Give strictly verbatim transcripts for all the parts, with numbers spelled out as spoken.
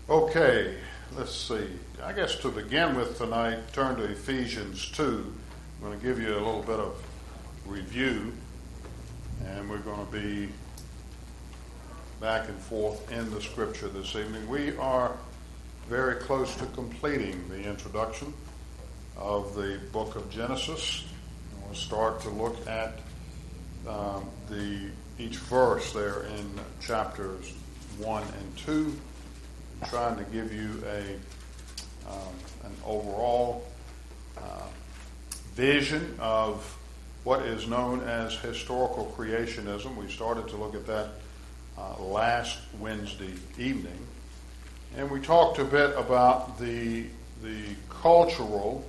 Okay, let's see. I guess to begin with tonight, turn to Ephesians two. I'm going to give you a little bit of review, and we're going to be back and forth in the scripture this evening. We are very close to completing the introduction of the book of Genesis. We'll start to look at um, the each verse there in chapters one and two. Trying to give you a um, an overall uh, vision of what is known as historical creationism. We started to look at that uh, last Wednesday evening, and we talked a bit about the the cultural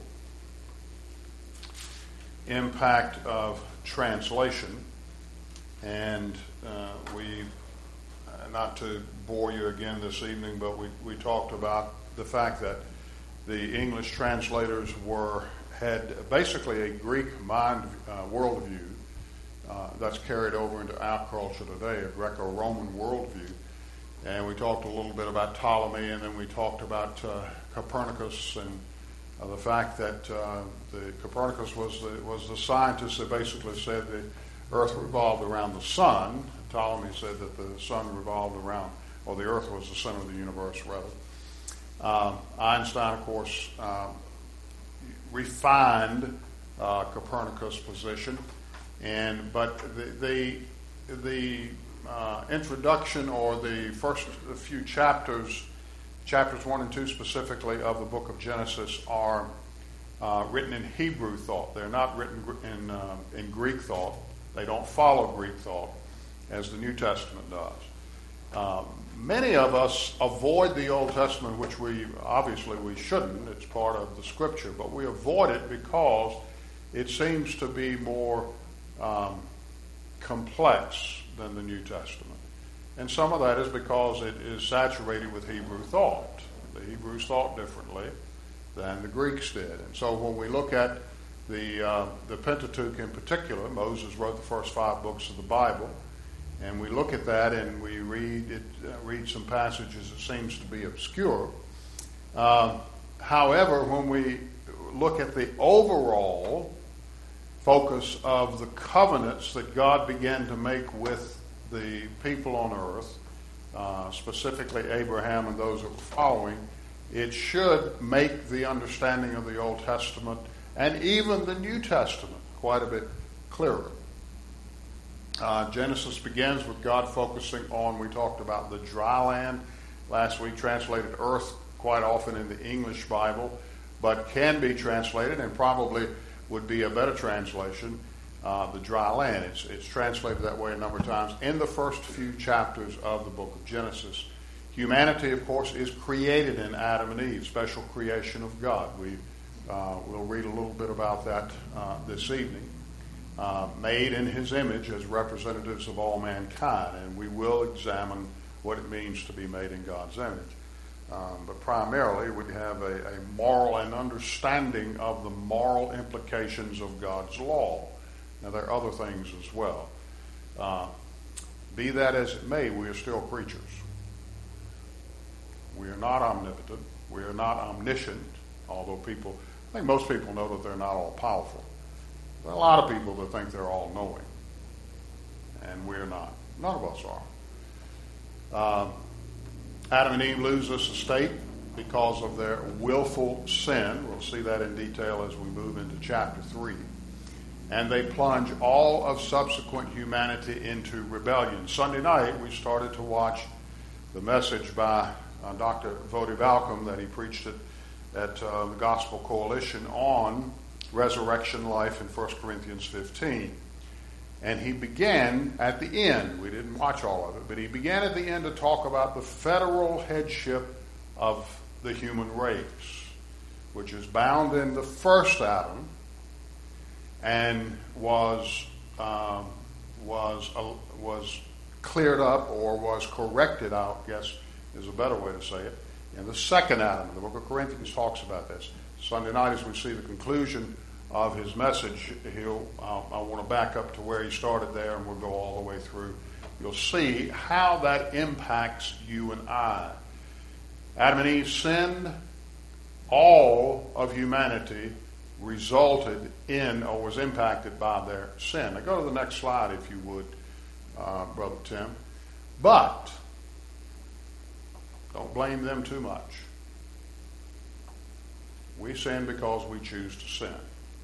impact of translation, and uh, we. Not to bore you again this evening, but we, we talked about the fact that the English translators were had basically a Greek mind uh, worldview uh, that's carried over into our culture today, a Greco-Roman worldview. And we talked a little bit about Ptolemy, and then we talked about uh, Copernicus and uh, the fact that uh, the Copernicus was the, was the scientist that basically said the Earth revolved around the sun. Ptolemy said that the sun revolved around, or the earth was the center of the universe, rather. Um, Einstein, of course, um, refined uh, Copernicus' position, and but the the, the uh, introduction or the first few chapters, chapters one and two specifically of the book of Genesis, are uh, written in Hebrew thought. They're not written in uh, in Greek thought. They don't follow Greek thought as the New Testament does. Um, many of us avoid the Old Testament, which we obviously we shouldn't. It's part of the Scripture, but we avoid it because it seems to be more um, complex than the New Testament. And some of that is because it is saturated with Hebrew thought. The Hebrews thought differently than the Greeks did. And so when we look at the uh, the Pentateuch in particular, Moses wrote the first five books of the Bible. And we look at that and we read it, uh, read some passages that seems to be obscure. Uh, however, when we look at the overall focus of the covenants that God began to make with the people on earth, uh, specifically Abraham and those that were following, it should make the understanding of the Old Testament and even the New Testament quite a bit clearer. Uh, Genesis begins with God focusing on, we talked about the dry land last week, translated earth quite often in the English Bible, but can be translated and probably would be a better translation, uh, the dry land. It's, it's translated that way a number of times in the first few chapters of the book of Genesis. Humanity, of course, is created in Adam and Eve, special creation of God. We, uh, we'll read a little bit about that uh, this evening. Uh, made in his image as representatives of all mankind, and we will examine what it means to be made in God's image. Um, but primarily, we have a, a moral and understanding of the moral implications of God's law. Now, there are other things as well. Uh, be that as it may, we are still creatures. We are not omnipotent. We are not omniscient, although people, I think most people know that they're not all powerful. There are a lot of people that think they're all-knowing, and we're not. None of us are. Uh, Adam and Eve lose this estate because of their willful sin. We'll see that in detail as we move into chapter three. And they plunge all of subsequent humanity into rebellion. Sunday night, we started to watch the message by uh, Doctor Voddie Baucham that he preached at, at uh, the Gospel Coalition on resurrection life in First Corinthians fifteen. And he began at the end, we didn't watch all of it, but he began at the end to talk about the federal headship of the human race, which is bound in the first Adam and was um, was uh, was cleared up or was corrected out, I guess is a better way to say it, in the second Adam. The book of Corinthians talks about this. Sunday night, as we see the conclusion of his message, he'll, uh, I want to back up to where he started there, and we'll go all the way through. You'll see how that impacts you and I. Adam and Eve sinned. All of humanity resulted in or was impacted by their sin. Now go to the next slide if you would, uh, Brother Tim. But don't blame them too much. We sin because we choose to sin.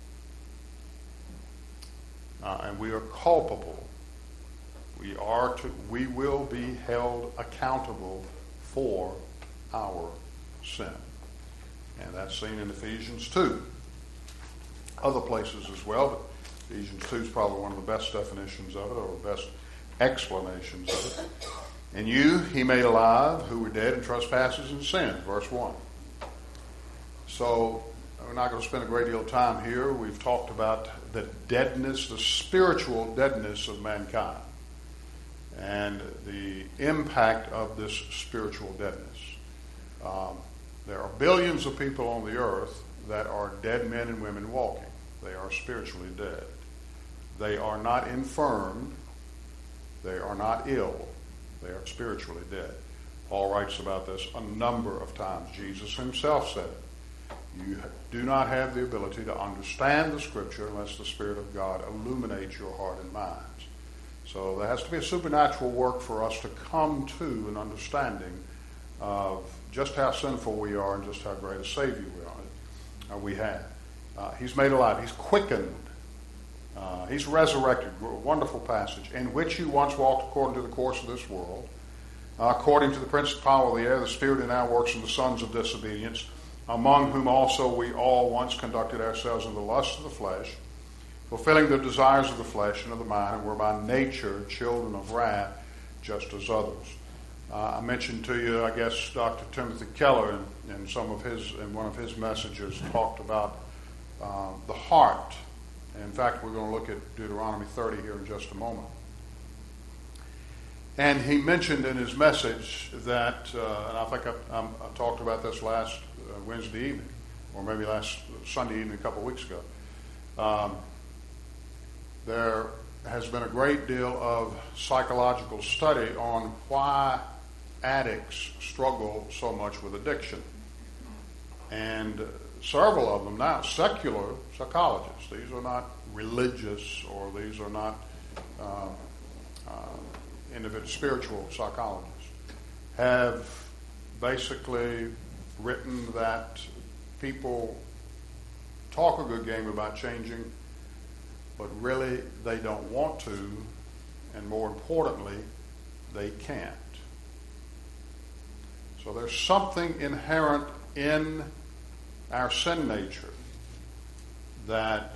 Uh, and we are culpable. We are to, we will be held accountable for our sin. And that's seen in Ephesians two. Other places as well, but Ephesians two is probably one of the best definitions of it, or the best explanations of it. And you he made alive who were dead in trespasses and sins, verse one. So we're not going to spend a great deal of time here. We've talked about the deadness, the spiritual deadness of mankind, and the impact of this spiritual deadness. Um, there are billions of people on the earth that are dead men and women walking. They are spiritually dead. They are not infirmed. They are not ill. They are spiritually dead. Paul writes about this a number of times. Jesus himself said it. You do not have the ability to understand the Scripture unless the Spirit of God illuminates your heart and minds. So there has to be a supernatural work for us to come to an understanding of just how sinful we are and just how great a Savior we are. Uh, we have. Uh, he's made alive. He's quickened. Uh, he's resurrected. Wonderful passage. In which you once walked according to the course of this world, uh, according to the prince of the power of the air, the spirit who now works in the sons of disobedience, among whom also we all once conducted ourselves in the lust of the flesh, fulfilling the desires of the flesh and of the mind, and were by nature children of wrath, just as others. Uh, I mentioned to you, I guess, Doctor Timothy Keller in, in some of his, in one of his messages, talked about uh, the heart. In fact, we're going to look at Deuteronomy thirty here in just a moment. And he mentioned in his message that, uh, and I think I, I, I talked about this last uh, Wednesday evening, or maybe last Sunday evening a couple of weeks ago. Um, there has been a great deal of psychological study on why addicts struggle so much with addiction. And several of them now, secular psychologists, these are not religious or these are not uh, uh, individual spiritual psychologists, have basically written that people talk a good game about changing, but really they don't want to, and more importantly, they can't. So there's something inherent in our sin nature that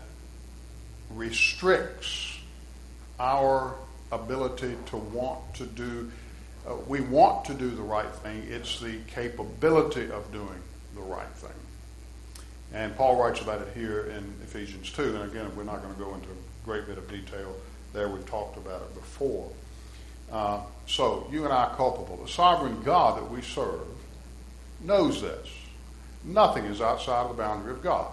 restricts our ability to want to do, uh, we want to do the right thing. It's the capability of doing the right thing. And Paul writes about it here in Ephesians two. And again, we're not going to go into a great bit of detail there. We've talked about it before. Uh, so, you and I are culpable. The sovereign God that we serve knows this. Nothing is outside of the boundary of God.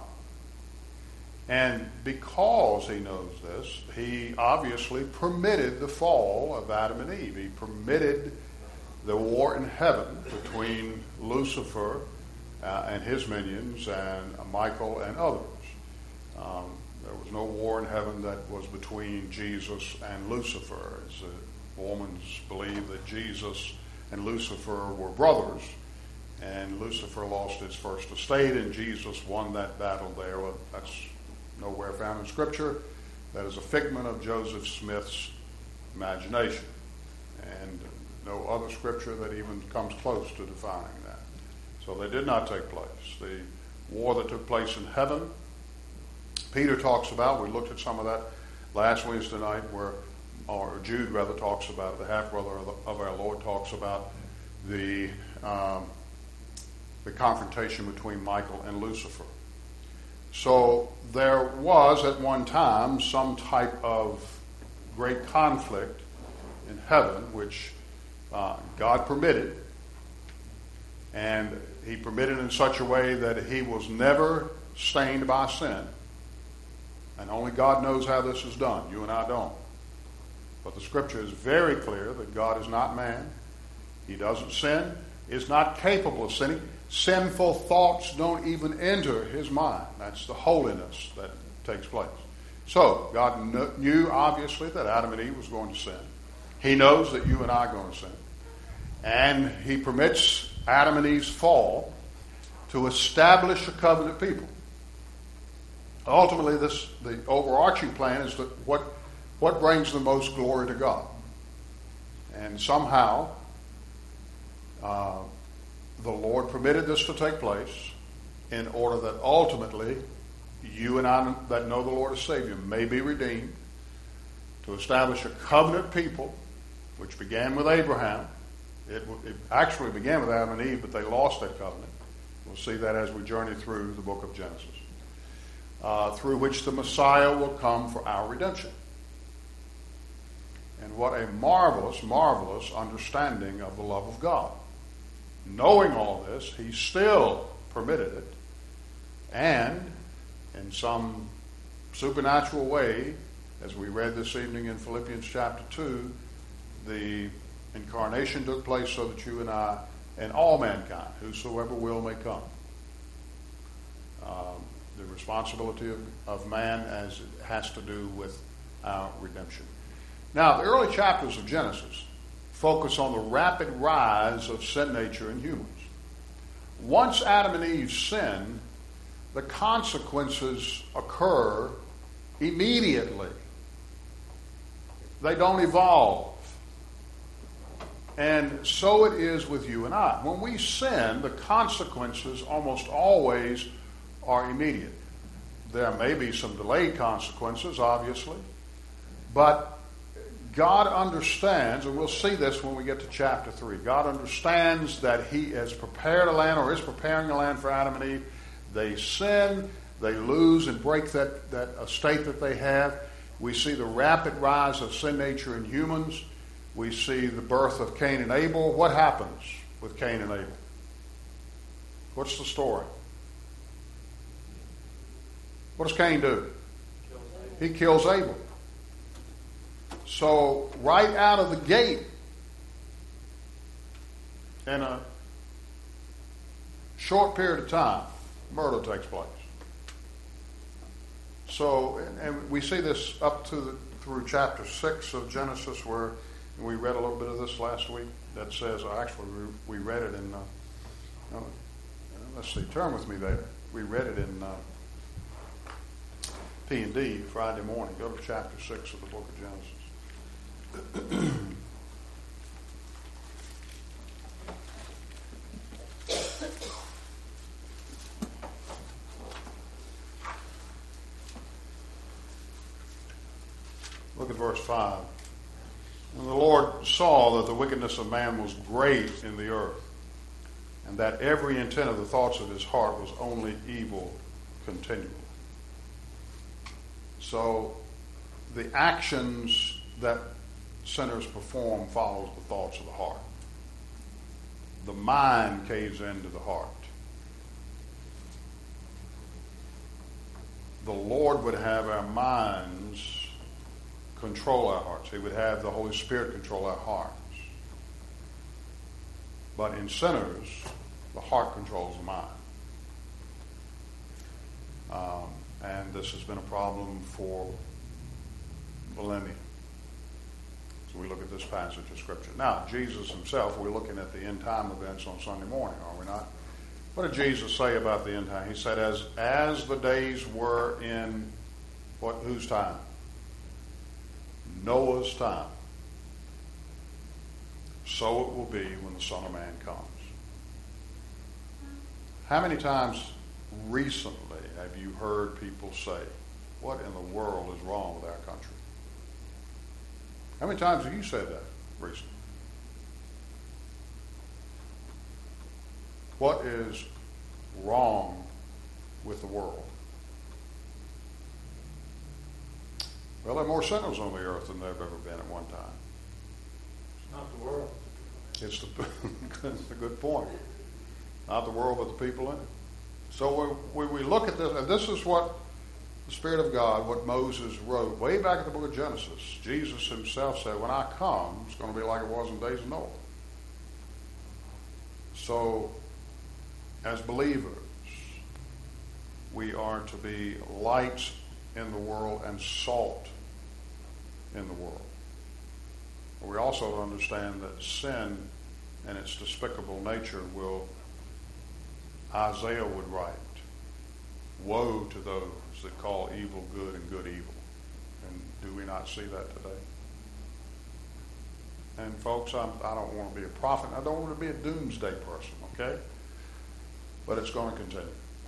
And because he knows this, he obviously permitted the fall of Adam and Eve. He permitted the war in heaven between Lucifer uh, and his minions and uh, Michael and others. Um, there was no war in heaven that was between Jesus and Lucifer. As the Mormons believe that Jesus and Lucifer were brothers, and Lucifer lost his first estate, and Jesus won that battle there. Well, that's nowhere found in Scripture. That is a figment of Joseph Smith's imagination, and no other Scripture that even comes close to defining that. So they did not take place. The war that took place in heaven, Peter talks about, we looked at some of that last Wednesday night, where, or Jude rather talks about it, the half-brother of our Lord talks about the um, the confrontation between Michael and Lucifer. So there was at one time some type of great conflict in heaven, which uh, God permitted. And he permitted in such a way that he was never stained by sin. And only God knows how this is done. You and I don't. But the Scripture is very clear that God is not man. He doesn't sin. is not capable of sinning. Sinful thoughts don't even enter his mind. That's the holiness that takes place. So, God kn- knew, obviously, that Adam and Eve was going to sin. He knows that you and I are going to sin. And he permits Adam and Eve's fall to establish a covenant people. Ultimately, this the overarching plan is that what, what brings the most glory to God. And somehow, uh, the Lord permitted this to take place in order that ultimately you and I that know the Lord as Savior may be redeemed, to establish a covenant people, which began with Abraham. It, it actually began with Adam and Eve, but they lost that covenant. We'll see that as we journey through the book of Genesis. Uh, through which the Messiah will come for our redemption. And what a marvelous, marvelous understanding of the love of God. Knowing all this, he still permitted it, and in some supernatural way, as we read this evening in Philippians chapter two, the incarnation took place so that you and I, and all mankind, whosoever will, may come. Um, the responsibility of, of man as it has to do with our redemption. Now, the early chapters of Genesis focus on the rapid rise of sin nature in humans. Once Adam and Eve sin, the consequences occur immediately. They don't evolve. And so it is with you and I. When we sin, the consequences almost always are immediate. There may be some delayed consequences, obviously, but God understands, and we'll see this when we get to chapter three. God understands that he has prepared a land, or is preparing a land for Adam and Eve. They sin, they lose and break that, that estate that they have. We see the rapid rise of sin nature in humans. We see the birth of Cain and Abel. What happens with Cain and Abel? What's the story? What does Cain do? He kills Abel. So, right out of the gate, in a short period of time, murder takes place. So, and, and we see this up to the, through chapter six of Genesis, where we read a little bit of this last week. That says, actually, we, we read it in. Uh, no, let's see, turn with me there. We read it in uh, P and D Friday morning. Go to chapter six of the book of Genesis. Look at verse five. And the Lord saw that the wickedness of man was great in the earth, and that every intent of the thoughts of his heart was only evil continually. So the actions that sinners perform follows the thoughts of the heart. The mind caves into the heart. The Lord would have our minds control our hearts. He would have the Holy Spirit control our hearts. But in sinners, the heart controls the mind. Um, and this has been a problem for millennia. So we look at this passage of Scripture. Now, Jesus himself, we're looking at the end time events on Sunday morning, are we not? What did Jesus say about the end time? He said, as as the days were in what? Whose time? Noah's time. So it will be when the Son of Man comes. How many times recently have you heard people say, what in the world is wrong with our country? How many times have you said that recently? What is wrong with the world? Well, there are more sinners on the earth than there have ever been at one time. It's not the world. It's the, that's a good point. Not the world, but the people in it. So when we, we look at this, and this is what the Spirit of God, what Moses wrote way back in the book of Genesis. Jesus himself said, when I come, it's going to be like it was in the days of Noah. So so, as believers, we are to be lights in the world and salt in the world. We also understand that sin and its despicable nature will, Isaiah would write, woe to those that call evil good and good evil. And do we not see that today? And folks, I'm, I don't want to be a prophet. I don't want to be a doomsday person, okay? But it's going to continue.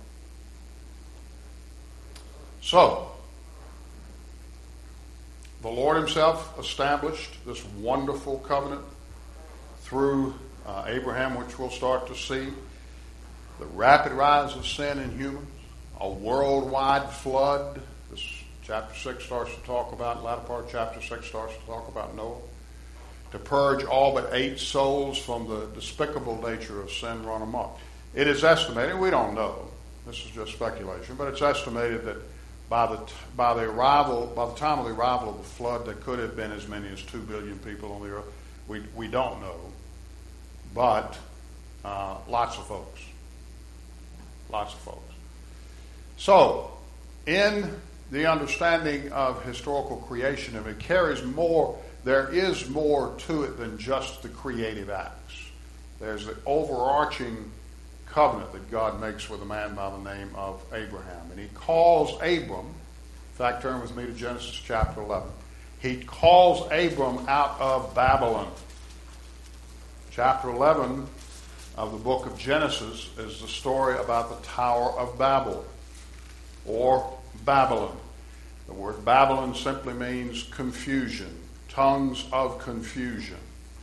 So, the Lord himself established this wonderful covenant through uh, Abraham, which we'll start to see. The rapid rise of sin in humans, a worldwide flood. This chapter six starts to talk about, the latter part of chapter six starts to talk about Noah. To purge all but eight souls from the despicable nature of sin run amok. It is estimated, we don't know, this is just speculation, but it's estimated that by the by the arrival, by the time of the arrival of the flood, there could have been as many as two billion people on the earth. We we don't know, but uh, lots of folks, lots of folks. So, in the understanding of historical creation, if it carries more, there is more to it than just the creative acts. There's the overarching covenant that God makes with a man by the name of Abraham. And he calls Abram, in fact, turn with me to Genesis chapter eleven. He calls Abram out of Babylon. Chapter eleven of the book of Genesis is the story about the Tower of Babel, or Babylon. The word Babylon simply means confusion, tongues of confusion.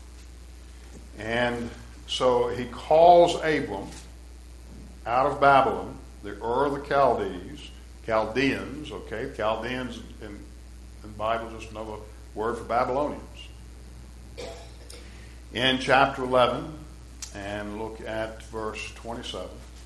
And so he calls Abram out of Babylon, the Ur of the Chaldees, Chaldeans, okay? Chaldeans in, in the Bible is just another word for Babylonians. In chapter eleven, and look at verse twenty-seven.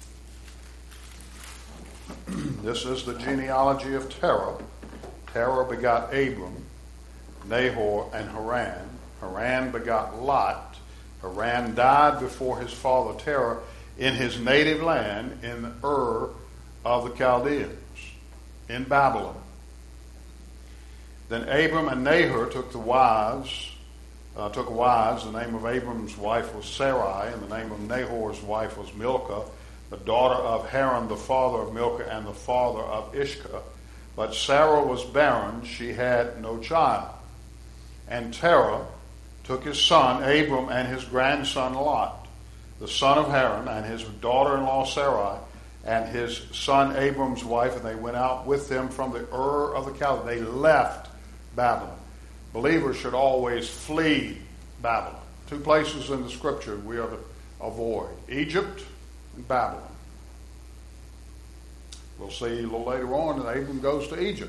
This is the genealogy of Terah. Terah begot Abram, Nahor, and Haran. Haran begot Lot. Haran died before his father Terah in his native land in Ur of the Chaldeans, in Babylon. Then Abram and Nahor took the wives, uh, took wives. The name of Abram's wife was Sarai, and the name of Nahor's wife was Milcah, the daughter of Haran, the father of Milcah, and the father of Ishkah. But Sarah was barren; she had no child. And Terah took his son Abram and his grandson Lot, the son of Haran, and his daughter-in-law Sarai, and his son Abram's wife, and they went out with them from the Ur of the Chaldees. They left Babylon. Believers should always flee Babylon. Two places in the Scripture we are to avoid: Egypt and Babylon. We'll see a little later on that Abram goes to Egypt.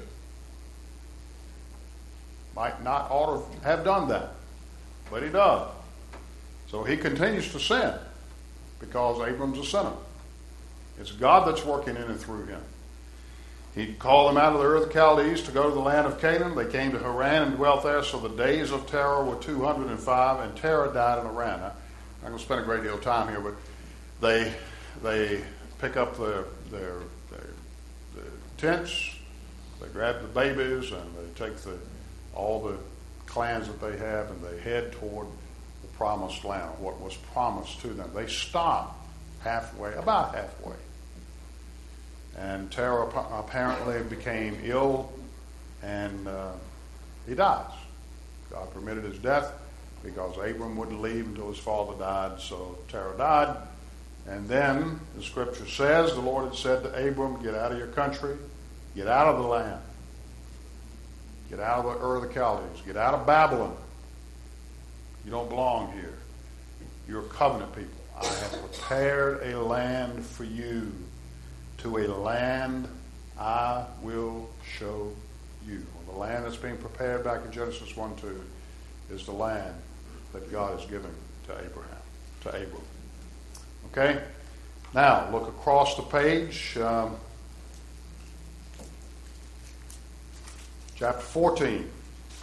Might not ought to have done that, but he does. So he continues to sin because Abram's a sinner. It's God that's working in and through him. He called them out of the Ur of the Chaldees to go to the land of Canaan. They came to Haran and dwelt there. So the days of Terah were two hundred five, and Terah died in Haran. Now, I'm going to spend a great deal of time here, but they they pick up their their, their, their tents, they grab the babies, and they take the all the clans that they have, and they head toward the promised land, what was promised to them. They stop halfway, about halfway. And Terah apparently became ill, and uh, he dies. God permitted his death because Abram wouldn't leave until his father died, so Terah died. And then the Scripture says the Lord had said to Abram, get out of your country, get out of the land. Get out of the Ur of the Chaldees. Get out of Babylon. You don't belong here. You're covenant people. I have prepared a land for you. To a land I will show you. Well, the land that's being prepared back in Genesis one two is the land that God is giving to Abraham, to Abram. Okay? Now, look across the page. Um, Chapter fourteen.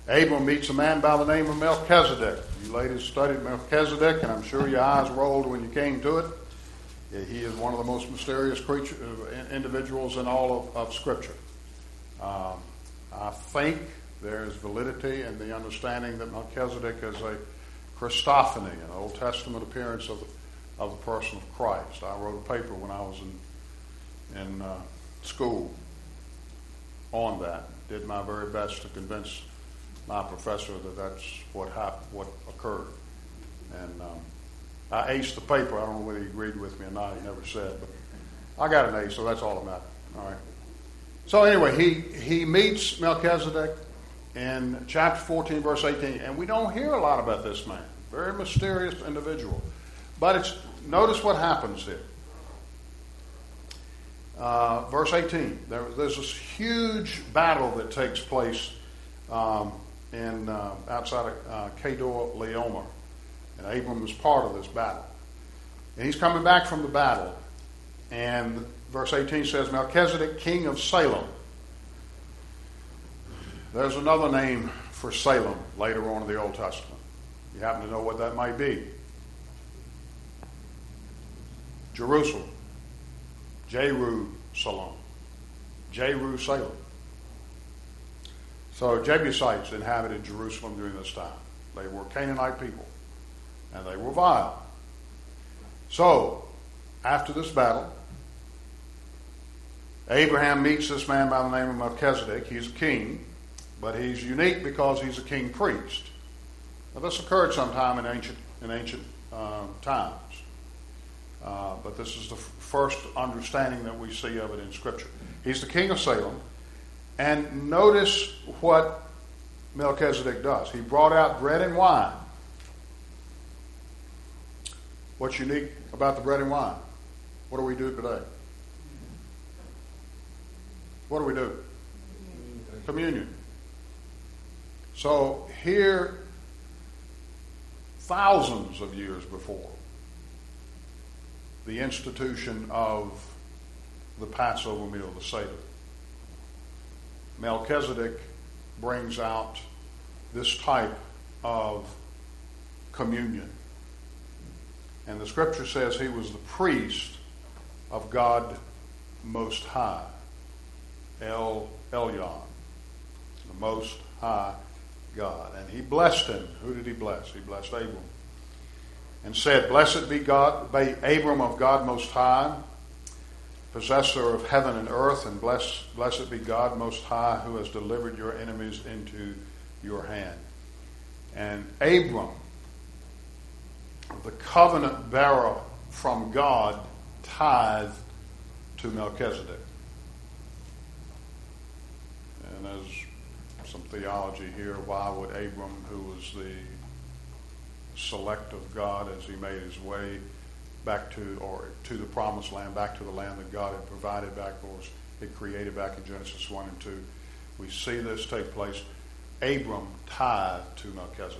Abram meets a man by the name of Melchizedek. You ladies studied Melchizedek, and I'm sure your eyes rolled when you came to it. He is one of the most mysterious creature, individuals in all of, of Scripture. Um, I think there is validity in the understanding that Melchizedek is a Christophany, an Old Testament appearance of the, of the person of Christ. I wrote a paper when I was in, in uh, school on that. Did my very best to convince my professor that that's what happened, what occurred. And um, I aced the paper. I don't know whether he agreed with me or not. He never said, but I got an A, so that's all that matters. All right. So anyway, he, he meets Melchizedek in chapter fourteen, verse eighteen, and we don't hear a lot about this man. Very mysterious individual. But it's notice what happens here. Uh, verse eighteen, there, there's this huge battle that takes place um, in uh, outside of uh, Kedor Laomer. And Abram is part of this battle. And he's coming back from the battle. And verse eighteen says, Melchizedek, king of Salem. There's another name for Salem later on in the Old Testament. You happen to know what that might be? Jerusalem. Jerusalem. Jerusalem. So Jebusites inhabited Jerusalem during this time. They were Canaanite people. And they were vile. So, after this battle, Abraham meets this man by the name of Melchizedek. He's a king, but he's unique because he's a king priest. Now, this occurred sometime in ancient in ancient uh, times, uh, but this is the f- first understanding that we see of it in Scripture. He's the king of Salem, and notice what Melchizedek does. He brought out bread and wine. What's unique about the bread and wine? What do we do today? What do we do? Communion. So here, thousands of years before the institution of the Passover meal, the Seder, Melchizedek brings out this type of communion. And the Scripture says he was the priest of God Most High. El Elyon, the Most High God. And he blessed him. Who did he bless? He blessed Abram. And said, Blessed be God, be Abram of God Most High, possessor of heaven and earth, and bless, blessed be God Most High, who has delivered your enemies into your hand. And Abram, the covenant bearer from God, tithed to Melchizedek. And there's some theology here. Why would Abram, who was the select of God as he made his way back to, or to the promised land, back to the land that God had provided back for us, had created back in Genesis one and two. We see this take place. Abram tithed to Melchizedek.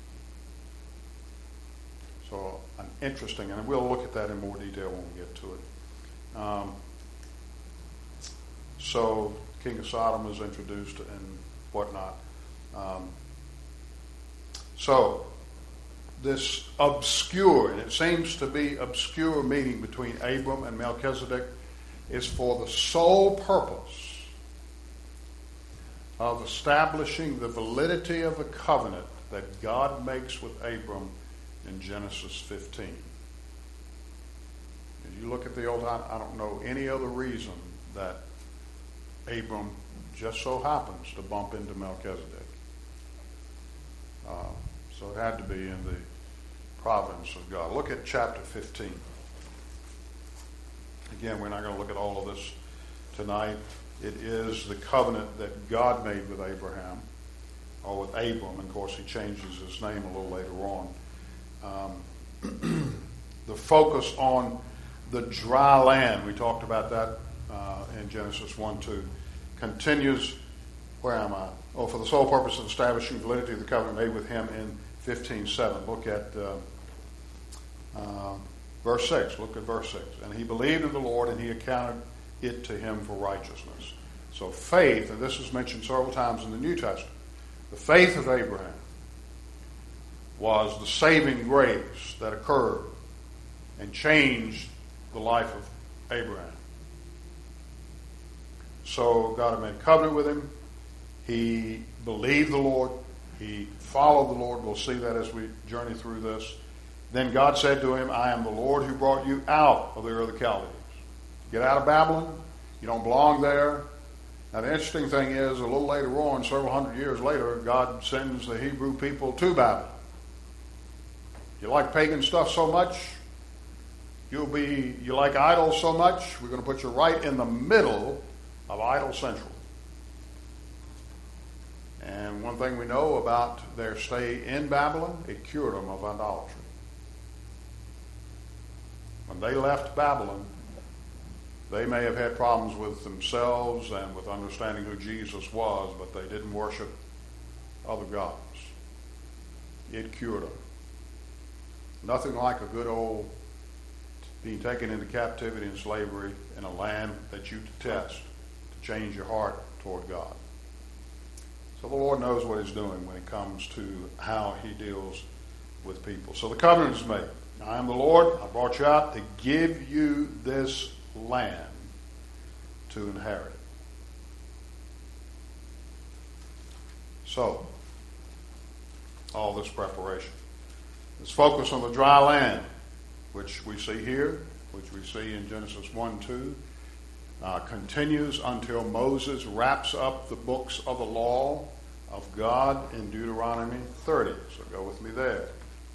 So an interesting, and we'll look at that in more detail when we get to it. Um, so King of Sodom is introduced and whatnot. Um, so this obscure, and it seems to be obscure meeting between Abram and Melchizedek is for the sole purpose of establishing the validity of the covenant that God makes with Abram in Genesis fifteen. As you look at the old, I, I don't know any other reason that Abram just so happens to bump into Melchizedek. Uh, so it had to be in the providence of God. Look at chapter fifteen. Again, we're not going to look at all of this tonight. It is the covenant that God made with Abraham, or with Abram. And of course, he changes his name a little later on. Um, the focus on the dry land, we talked about that uh, in Genesis one two, continues. Where am I? Oh, for the sole purpose of establishing validity of the covenant made with him in fifteen seven. Look at uh, uh, verse six. Look at verse six. And he believed in the Lord, and he accounted it to him for righteousness. So faith, and this is mentioned several times in the New Testament, The faith of Abraham was the saving grace that occurred and changed the life of Abraham. So God had made a covenant with him. He believed the Lord. He followed the Lord. We'll see that as we journey through this. Then God said to him, I am the Lord who brought you out of the Ur of the Chaldees. Get out of Babylon. You don't belong there. Now the interesting thing is, a little later on, several hundred years later, God sends the Hebrew people to Babylon. You like pagan stuff so much? You'll be, you like idols so much? We're going to put you right in the middle of Idol Central. And one thing we know about their stay in Babylon, it cured them of idolatry. When they left Babylon, they may have had problems with themselves and with understanding who Jesus was, but they didn't worship other gods. It cured them. Nothing like a good old being taken into captivity and slavery in a land that you detest to change your heart toward God. So the Lord knows what he's doing when it comes to how he deals with people. So the covenant is made. I am the Lord. I brought you out to give you this land to inherit it. So, all this preparation. Let's focus on the dry land, which we see here, which we see in Genesis one two. Uh, continues until Moses wraps up the books of the law of God in Deuteronomy thirty. So go with me there.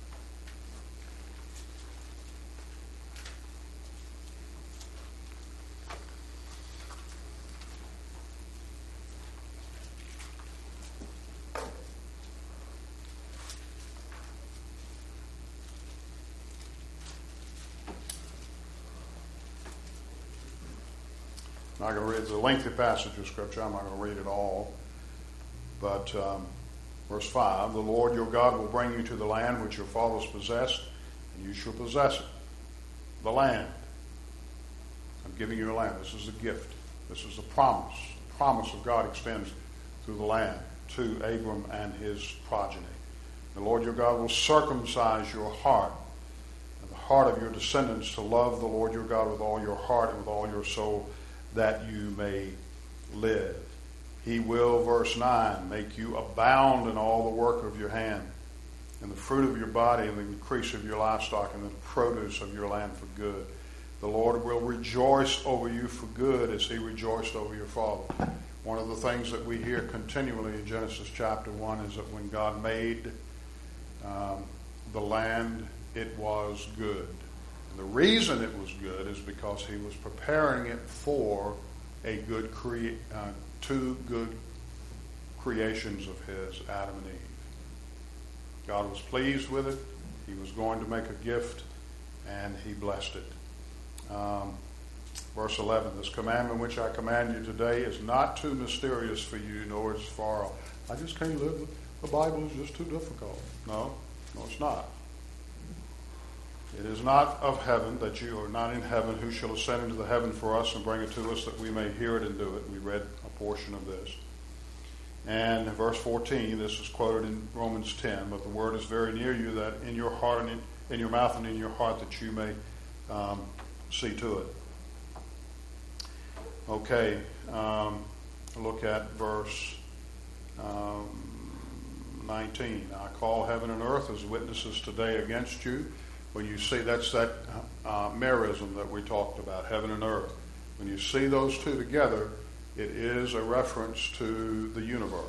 I'm not going to read, it's a lengthy passage of Scripture. I'm not going to read it all. But um, verse five, the Lord your God will bring you to the land which your fathers possessed, and you shall possess it. The land. I'm giving you a land. This is a gift. This is a promise. The promise of God extends through the land to Abram and his progeny. The Lord your God will circumcise your heart and the heart of your descendants to love the Lord your God with all your heart and with all your soul, that you may live. He will, verse nine, make you abound in all the work of your hand, in the fruit of your body, and the increase of your livestock, and the produce of your land for good. The Lord will rejoice over you for good as he rejoiced over your father. One of the things that we hear continually in Genesis chapter one is that when God made um, the land, it was good. The reason it was good is because he was preparing it for a good cre- uh, two good creations of his, Adam and Eve. God was pleased with it. He was going to make a gift, and he blessed it. Um, verse eleven, this commandment which I command you today is not too mysterious for you, nor is far off. I just can't live with the Bible is just too difficult. No, no, it's not. It is not of heaven, that you are not in heaven, who shall ascend into the heaven for us and bring it to us that we may hear it and do it. We read a portion of this. And in verse fourteen, this is quoted in Romans ten, but the word is very near you, that in your heart and in, in your mouth and in your heart, that you may um, see to it. Okay, um, look at verse um, nineteen. I call heaven and earth as witnesses today against you. When you see, that's that uh, merism that we talked about, heaven and earth. When you see those two together, it is a reference to the universe.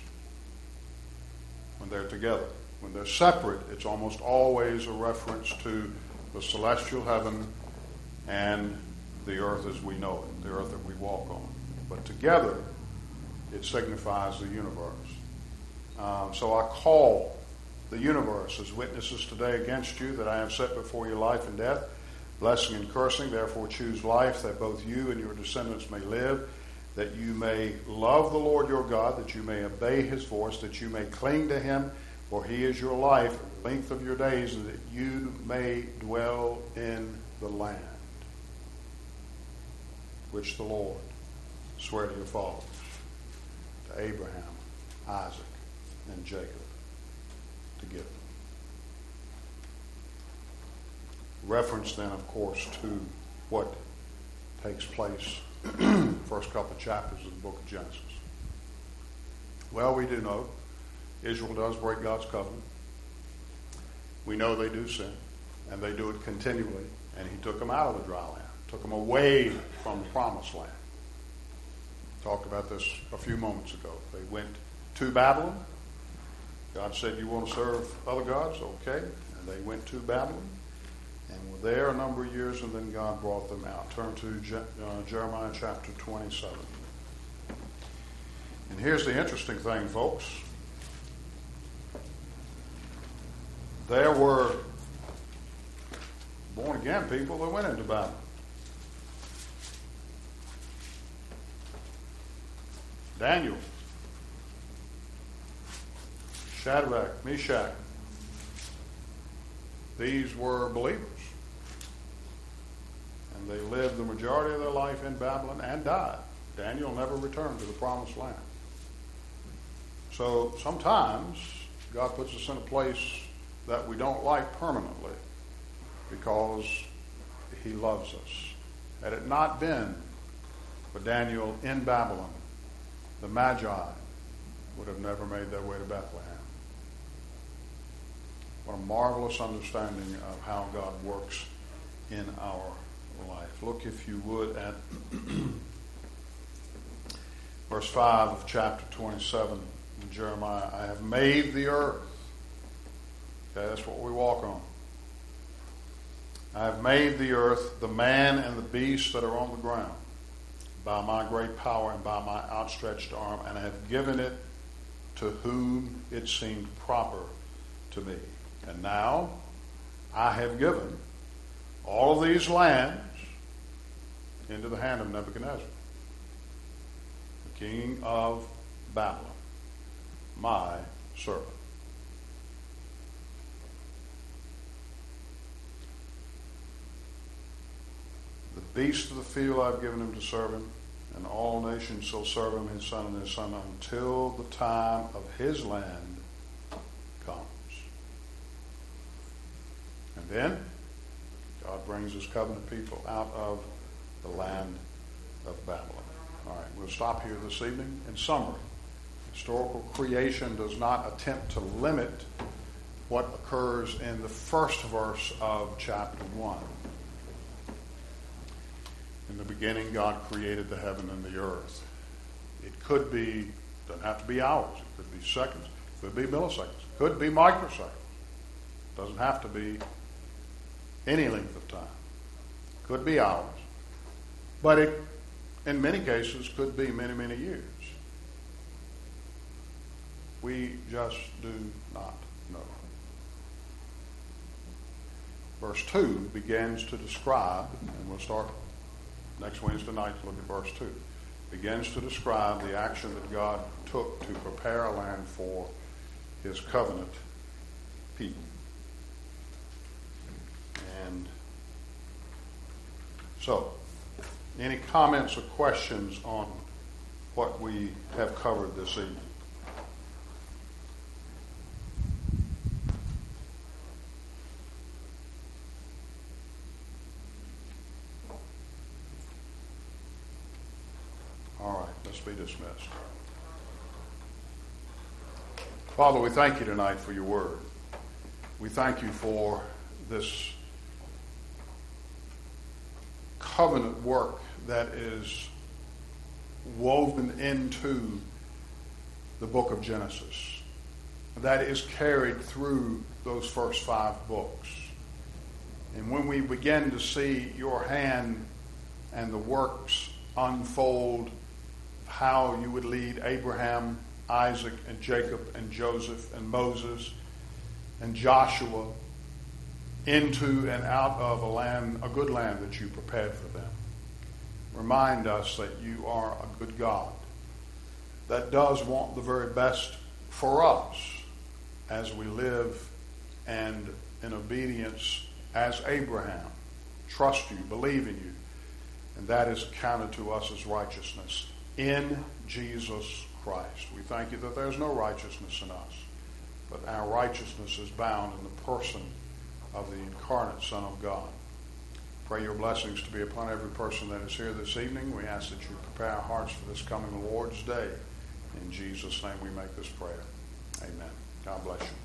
When they're together. When they're separate, it's almost always a reference to the celestial heaven and the earth as we know it, the earth that we walk on. But together, it signifies the universe. Um, so I call the universe as witnesses today against you, that I have set before you life and death, blessing and cursing. Therefore choose life, that both you and your descendants may live, that you may love the Lord your God, that you may obey his voice, that you may cling to him, for he is your life, the length of your days, and that you may dwell in the land which the Lord sware to your fathers, to Abraham, Isaac, and Jacob to give them. Reference then, of course, to what takes place first couple of chapters of the book of Genesis. Well, we do know Israel does break God's covenant. We know they do sin, and they do it continually. And he took them out of the dry land, took them away from the promised land. Talked about this a few moments ago. They went to Babylon. God said, you want to serve other gods? Okay. And they went to Babylon and were there a number of years, and then God brought them out. Turn to Je- uh, Jeremiah chapter twenty-seven. And here's the interesting thing, folks. There were born-again people that went into Babylon. Daniel, Shadrach, Meshach, these were believers. And they lived the majority of their life in Babylon and died. Daniel never returned to the promised land. So sometimes God puts us in a place that we don't like permanently because he loves us. Had it not been for Daniel in Babylon, the Magi would have never made their way to Bethlehem. What a marvelous understanding of how God works in our life. Look, if you would, at verse five of chapter twenty-seven in Jeremiah. I have made the earth. Okay, that's what we walk on. I have made the earth, the man and the beast that are on the ground, by my great power and by my outstretched arm, and I have given it to whom it seemed proper to me. And now I have given all of these lands into the hand of Nebuchadnezzar, the king of Babylon, my servant. The beast of the field I've given him to serve him, and all nations shall serve him, his son and his son, until the time of his land comes. And then God brings his covenant people out of the land of Babylon. All right, we'll stop here this evening. In summary, historical creation does not attempt to limit what occurs in the first verse of chapter one. In the beginning, God created the heaven and the earth. It could be, doesn't have to be hours. It could be seconds. It could be milliseconds. It could be microseconds. It doesn't have to be any length of time. It could be hours. But it, in many cases, could be many, many years. We just do not know. Verse two begins to describe, and we'll start next Wednesday night to look at verse two. Begins to describe the action that God took to prepare a land for his covenant people. And so, any comments or questions on what we have covered this evening? Be dismissed. Father, we thank you tonight for your word. We thank you for this covenant work that is woven into the book of Genesis, that is carried through those first five books. And when we begin to see your hand and the works unfold, how you would lead Abraham, Isaac, and Jacob, and Joseph, and Moses, and Joshua into and out of a land, a good land that you prepared for them. Remind us that you are a good God that does want the very best for us as we live and in obedience as Abraham, trust you, believe in you, and that is counted to us as righteousness in Jesus Christ. We thank you that there's no righteousness in us. but our righteousness is bound in the person of the incarnate Son of God. Pray your blessings to be upon every person that is here this evening. We ask that you prepare our hearts for this coming Lord's Day. In Jesus' name we make this prayer. Amen. God bless you.